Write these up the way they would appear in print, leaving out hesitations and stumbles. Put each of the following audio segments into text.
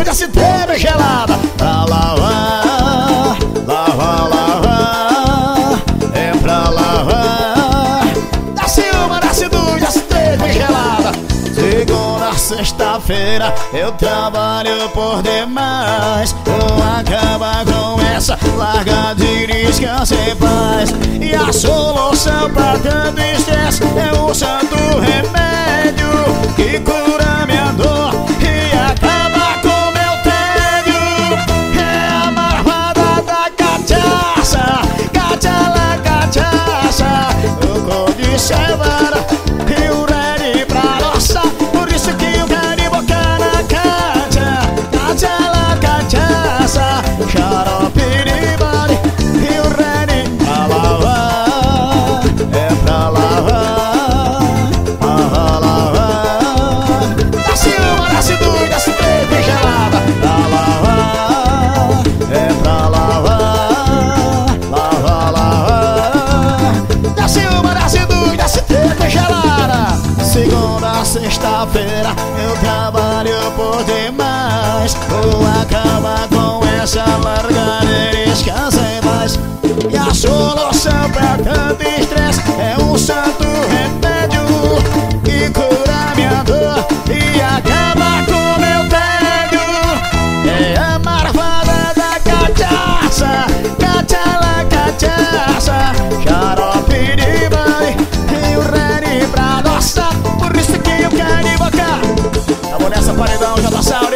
desce bem gelada. Pra lavar, lavar, lavar, é pra lavar. Desce uma, desce duas, desce três bem gelada. Segunda, sexta-feira eu trabalho por demais. Vou acabar com essa larga de descanso em paz. E a solução pra tanto estresse é o santo remédio que cura minha dor e acaba com meu tédio. É a marvada da cachaça, cachala, cachaça. O códice é vara e o ready pra nossa. Por isso que eu quero invocar na cacha, cachala, cachaça. Xarope de bale e o ready pra lavar, é pra lavar, lavar, lavar. Desce uma, desce duas, desce três bem gelada. Pra lavar, é pra lavar, lavar, lavar. Desce uma, desce duas, desce três bem gelada. Segunda, sexta-feira eu trabalho por demais. Vou acabar com essa larga de descanso em paz. E a solução pra tanto estresse é um santo remédio que cura minha dor e acaba com meu tédio. É a marvada da cachaça, cachala, cachaça. Xarope de bale e o ready pra nossa. Por isso que eu quero invocar. Tá bom nessa paredão, J.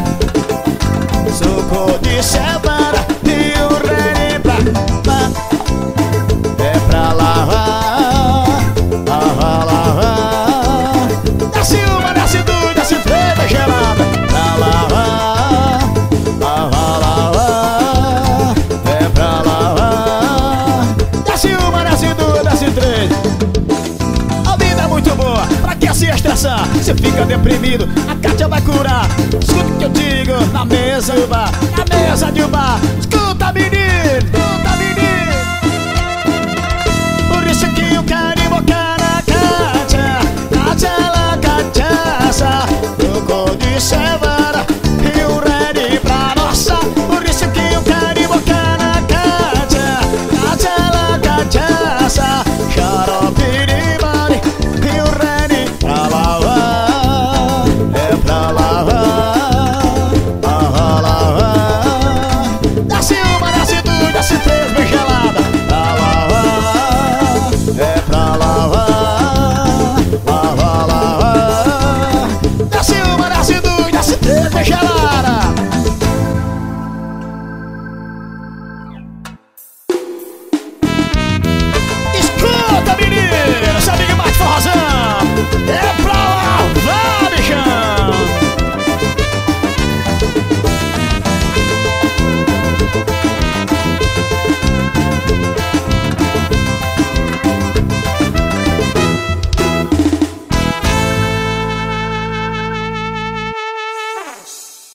Suco de cevada e o ready pra é pra lavar, lavar, lavar. Desce uma, desce duas, desce três bem gelada. Pra lavar, lavar, lavar, é pra lavar. Desce uma, desce duas, desce três. A vida é muito boa, pra que se estressar? Se fica deprimido, a Kátia vai curar. Escuta o que eu digo, na mesa do bar, na mesa de um bar. Escuta, menino, escuta.